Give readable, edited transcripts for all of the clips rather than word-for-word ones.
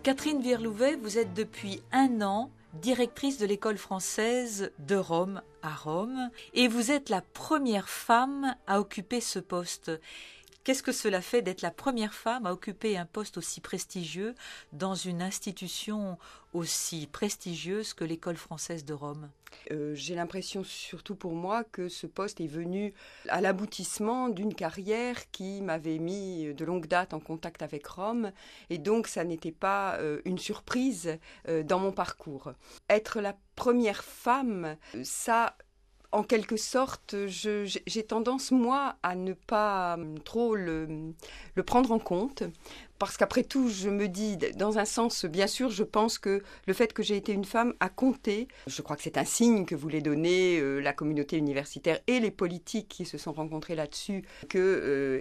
Catherine Virlouvet, vous êtes depuis 1 an directrice de l'école française de Rome, à Rome, et vous êtes la première femme à occuper ce poste. Qu'est-ce que cela fait d'être la première femme à occuper un poste aussi prestigieux dans une institution aussi prestigieuse que l'école française de Rome ? J'ai l'impression, surtout pour moi, que ce poste est venu à l'aboutissement d'une carrière qui m'avait mis de longue date en contact avec Rome, et donc ça n'était pas une surprise dans mon parcours. Être la première femme, ça... En quelque sorte, j'ai tendance, moi, à ne pas trop le prendre en compte. Parce qu'après tout, je me dis, dans un sens, bien sûr, je pense que le fait que j'ai été une femme a compté. Je crois que c'est un signe que voulait donner la communauté universitaire et les politiques qui se sont rencontrés là-dessus, que,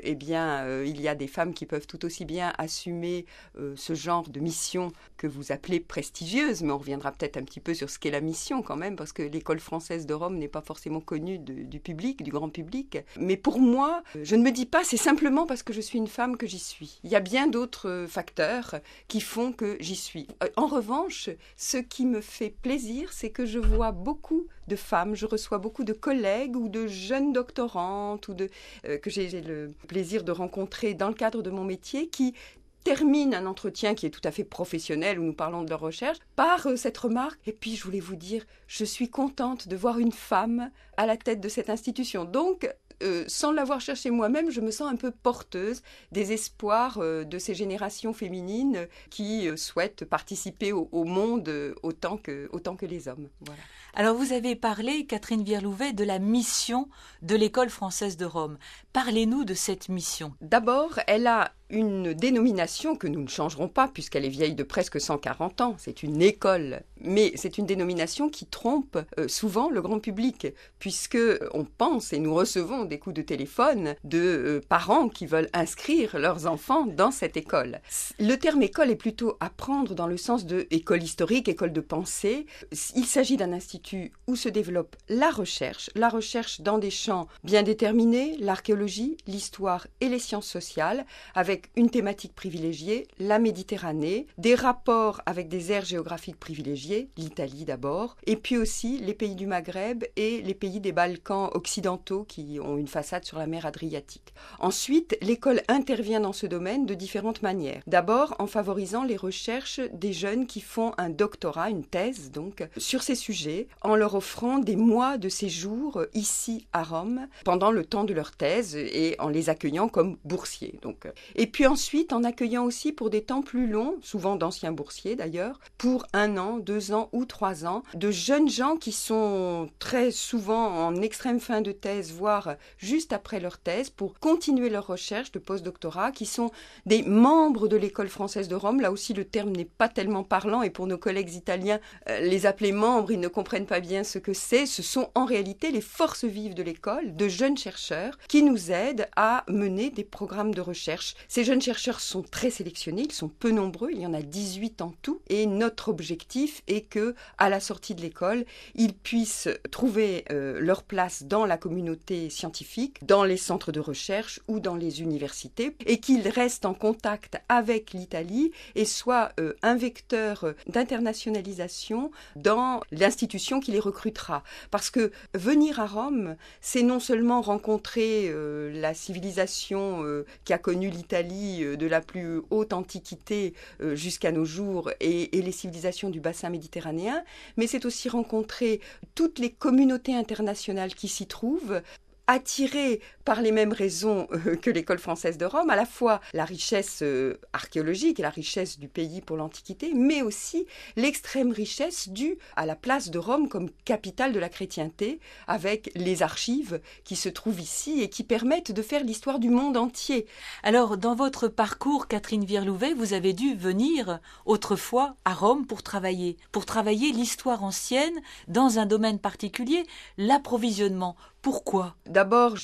il y a des femmes qui peuvent tout aussi bien assumer ce genre de mission que vous appelez prestigieuse. Mais on reviendra peut-être un petit peu sur ce qu'est la mission quand même, parce que l'école française de Rome n'est pas forcément connue du public, du grand public. Mais pour moi, je ne me dis pas, c'est simplement parce que je suis une femme que j'y suis. Il y a bien d'autres facteurs qui font que j'y suis. En revanche, ce qui me fait plaisir, c'est que je vois beaucoup de femmes, je reçois beaucoup de collègues ou de jeunes doctorantes que j'ai le plaisir de rencontrer dans le cadre de mon métier qui terminent un entretien qui est tout à fait professionnel où nous parlons de leur recherche par cette remarque. Et puis, je voulais vous dire, je suis contente de voir une femme à la tête de cette institution. Donc, sans l'avoir cherché moi-même, je me sens un peu porteuse des espoirs de ces générations féminines qui souhaitent participer au monde autant que les hommes. Voilà. Alors vous avez parlé, Catherine Virlouvet, de la mission de l'école française de Rome. Parlez-nous de cette mission. D'abord, elle a une dénomination que nous ne changerons pas puisqu'elle est vieille de presque 140 ans. C'est une école, mais c'est une dénomination qui trompe souvent le grand public puisque on pense et nous recevons des coups de téléphone de parents qui veulent inscrire leurs enfants dans cette école. Le terme école est plutôt à prendre dans le sens de école historique, école de pensée. Il s'agit d'un institut où se développe la recherche dans des champs bien déterminés, l'archéologie, l'histoire et les sciences sociales, avec une thématique privilégiée, la Méditerranée, des rapports avec des aires géographiques privilégiées, l'Italie d'abord, et puis aussi les pays du Maghreb et les pays des Balkans occidentaux qui ont une façade sur la mer Adriatique. Ensuite, l'école intervient dans ce domaine de différentes manières. D'abord, en favorisant les recherches des jeunes qui font un doctorat, une thèse donc, sur ces sujets, en leur offrant des mois de séjour ici à Rome pendant le temps de leur thèse et en les accueillant comme boursiers. Et puis ensuite, en accueillant aussi pour des temps plus longs, souvent d'anciens boursiers d'ailleurs, pour 1 an, 2 ans ou 3 ans, de jeunes gens qui sont très souvent en extrême fin de thèse, voire juste après leur thèse, pour continuer leur recherche de post-doctorat, qui sont des membres de l'école française de Rome. Là aussi, le terme n'est pas tellement parlant et pour nos collègues italiens, les appeler membres, ils ne comprennent pas bien ce que c'est. Ce sont en réalité les forces vives de l'école, de jeunes chercheurs qui nous aident à mener des programmes de recherche. Ces jeunes chercheurs sont très sélectionnés, ils sont peu nombreux, il y en a 18 en tout, et notre objectif est que, à la sortie de l'école, ils puissent trouver leur place dans la communauté scientifique, dans les centres de recherche ou dans les universités, et qu'ils restent en contact avec l'Italie et soient un vecteur d'internationalisation dans l'institution qui les recrutera. Parce que venir à Rome, c'est non seulement rencontrer la civilisation qui a connu l'Italie de la plus haute antiquité jusqu'à nos jours et les civilisations du bassin méditerranéen, mais c'est aussi rencontrer toutes les communautés internationales qui s'y trouvent, attirés par les mêmes raisons que l'école française de Rome, à la fois la richesse archéologique et la richesse du pays pour l'Antiquité, mais aussi l'extrême richesse due à la place de Rome comme capitale de la chrétienté, avec les archives qui se trouvent ici et qui permettent de faire l'histoire du monde entier. Alors, dans votre parcours, Catherine Virlouvet, vous avez dû venir autrefois à Rome pour travailler l'histoire ancienne dans un domaine particulier, l'approvisionnement. Pourquoi ? D'abord, j'ai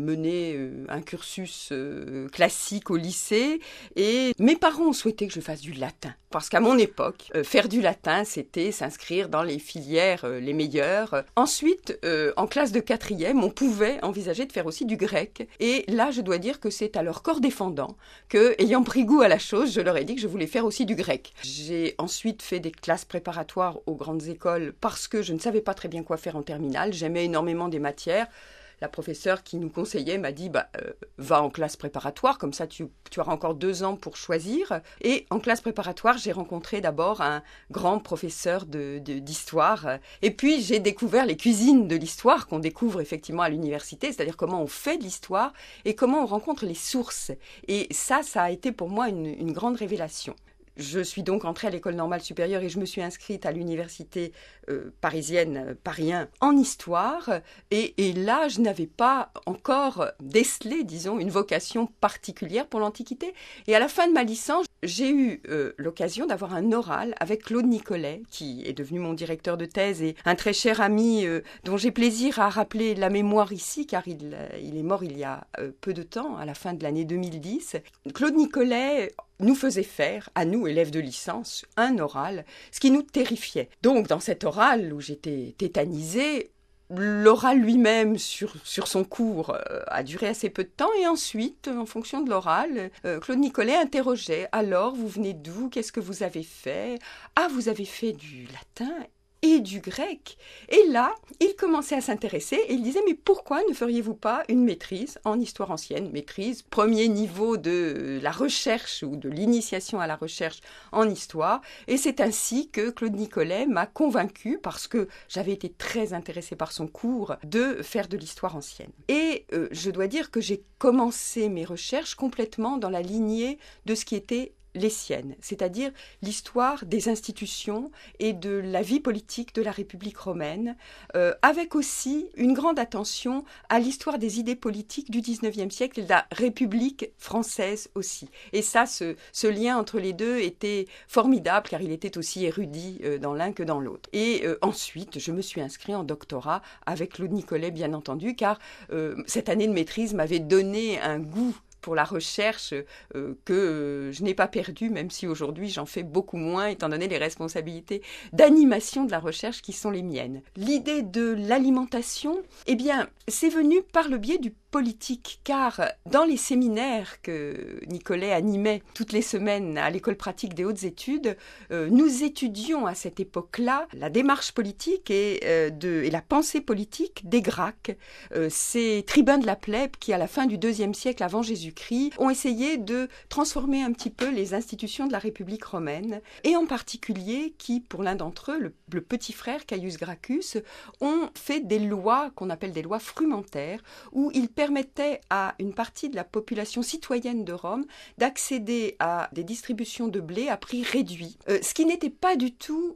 mené un cursus classique au lycée et mes parents ont souhaité que je fasse du latin. Parce qu'à mon époque, faire du latin, c'était s'inscrire dans les filières les meilleures. Ensuite, en classe de 4e, on pouvait envisager de faire aussi du grec. Et là, je dois dire que c'est à leur corps défendant que, ayant pris goût à la chose, je leur ai dit que je voulais faire aussi du grec. J'ai ensuite fait des classes préparatoires aux grandes écoles parce que je ne savais pas très bien quoi faire en terminale. J'aimais énormément des matières. La professeure qui nous conseillait m'a dit va en classe préparatoire, comme ça tu auras encore 2 ans pour choisir. Et en classe préparatoire, j'ai rencontré d'abord un grand professeur d'histoire. Et puis j'ai découvert les cuisines de l'histoire qu'on découvre effectivement à l'université, c'est-à-dire comment on fait de l'histoire et comment on rencontre les sources. Et ça a été pour moi une grande révélation. Je suis donc entrée à l'école normale supérieure et je me suis inscrite à l'université parisienne, Paris 1, en histoire. Et là, je n'avais pas encore décelé, disons, une vocation particulière pour l'Antiquité. Et à la fin de ma licence, j'ai eu l'occasion d'avoir un oral avec Claude Nicollet, qui est devenu mon directeur de thèse et un très cher ami dont j'ai plaisir à rappeler la mémoire ici, car il est mort il y a peu de temps, à la fin de l'année 2010. Claude Nicollet nous faisait faire, à nous, élèves de licence, un oral, ce qui nous terrifiait. Donc, dans cet oral où j'étais tétanisée, l'oral lui-même sur son cours a duré assez peu de temps et ensuite, en fonction de l'oral, Claude Nicollet interrogeait « Alors, vous venez d'où? Qu'est-ce que vous avez fait? Ah, vous avez fait du latin ?» et du grec. Et là, il commençait à s'intéresser et il disait « Mais pourquoi ne feriez-vous pas une maîtrise en histoire ancienne ?» Maîtrise, premier niveau de la recherche ou de l'initiation à la recherche en histoire. Et c'est ainsi que Claude Nicollet m'a convaincue, parce que j'avais été très intéressée par son cours, de faire de l'histoire ancienne. Et je dois dire que j'ai commencé mes recherches complètement dans la lignée de ce qui était les siennes, c'est-à-dire l'histoire des institutions et de la vie politique de la République romaine, avec aussi une grande attention à l'histoire des idées politiques du XIXe siècle et de la République française aussi. Et ça, ce lien entre les deux était formidable, car il était aussi érudit dans l'un que dans l'autre. Et ensuite, je me suis inscrite en doctorat avec Claude Nicollet, bien entendu, car cette année de maîtrise m'avait donné un goût pour la recherche que je n'ai pas perdu, même si aujourd'hui j'en fais beaucoup moins, étant donné les responsabilités d'animation de la recherche qui sont les miennes. L'idée de l'alimentation, eh bien, c'est venu par le biais du politique, car dans les séminaires que Nicollet animait toutes les semaines à l'école pratique des hautes études, nous étudions à cette époque-là la démarche politique et la pensée politique des Gracques, ces tribuns de la plèbe qui, à la fin du IIe siècle avant Jésus-Christ, ont essayé de transformer un petit peu les institutions de la République romaine, et en particulier qui, pour l'un d'entre eux, le petit frère Caius Gracchus, ont fait des lois qu'on appelle des lois frumentaires, où ils permettait à une partie de la population citoyenne de Rome d'accéder à des distributions de blé à prix réduit. Ce qui n'était pas du tout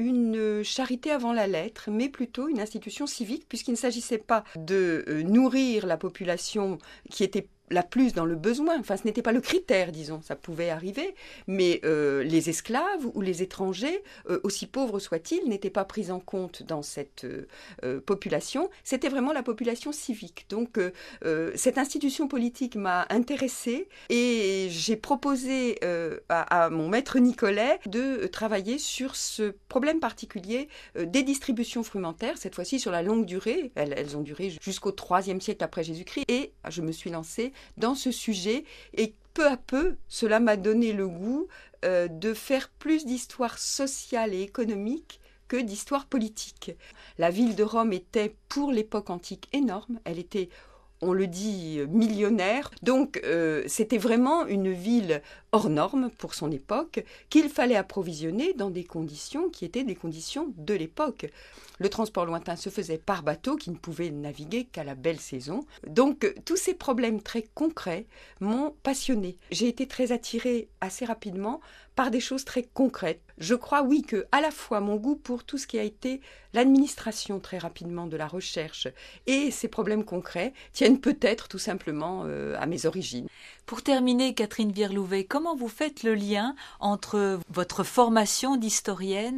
une charité avant la lettre, mais plutôt une institution civique, puisqu'il ne s'agissait pas de nourrir la population qui était la plus dans le besoin, enfin ce n'était pas le critère, disons, ça pouvait arriver, mais les esclaves ou les étrangers, aussi pauvres soient-ils, n'étaient pas pris en compte dans cette population, c'était vraiment la population civique. Donc cette institution politique m'a intéressée et j'ai proposé à mon maître Nicollet de travailler sur ce problème particulier des distributions frumentaires, cette fois-ci sur la longue durée, elles ont duré jusqu'au IIIe siècle après Jésus-Christ, et je me suis lancée dans ce sujet et peu à peu, cela m'a donné le goût de faire plus d'histoire sociale et économique que d'histoire politique. La ville de Rome était pour l'époque antique énorme, elle était, on le dit, millionnaire, donc c'était vraiment une ville hors norme pour son époque qu'il fallait approvisionner dans des conditions qui étaient des conditions de l'époque. Le transport lointain se faisait par bateau qui ne pouvait naviguer qu'à la belle saison. Donc tous ces problèmes très concrets m'ont passionnée. J'ai été très attirée assez rapidement par des choses très concrètes. Je crois, oui, que à la fois mon goût pour tout ce qui a été l'administration très rapidement de la recherche et ces problèmes concrets tiennent peut-être tout simplement à mes origines. Pour terminer, Catherine Virlouvet, comment vous faites le lien entre votre formation d'historienne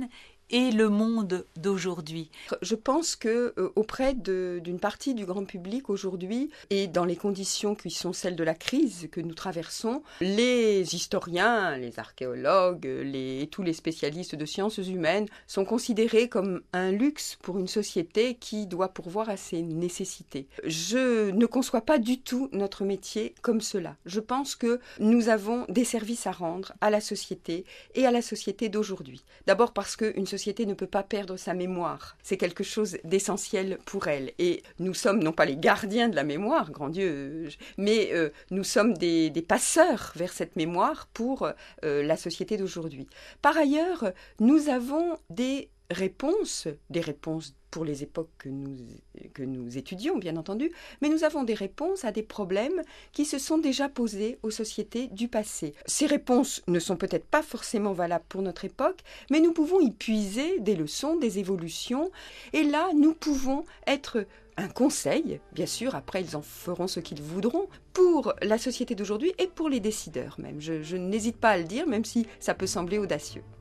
et le monde d'aujourd'hui? Je pense que auprès d'une partie du grand public aujourd'hui, et dans les conditions qui sont celles de la crise que nous traversons, les historiens, les archéologues, tous les spécialistes de sciences humaines sont considérés comme un luxe pour une société qui doit pourvoir à ses nécessités. Je ne conçois pas du tout notre métier comme cela. Je pense que nous avons des services à rendre à la société et à la société d'aujourd'hui. D'abord parce qu'une société ne peut pas perdre sa mémoire. C'est quelque chose d'essentiel pour elle. Et nous sommes non pas les gardiens de la mémoire, grand Dieu, mais nous sommes des passeurs vers cette mémoire pour la société d'aujourd'hui. Par ailleurs, nous avons des réponses pour les époques que nous étudions, bien entendu, mais nous avons des réponses à des problèmes qui se sont déjà posés aux sociétés du passé. Ces réponses ne sont peut-être pas forcément valables pour notre époque, mais nous pouvons y puiser des leçons, des évolutions, et là, nous pouvons être un conseil, bien sûr, après ils en feront ce qu'ils voudront, pour la société d'aujourd'hui et pour les décideurs même. Je n'hésite pas à le dire, même si ça peut sembler audacieux.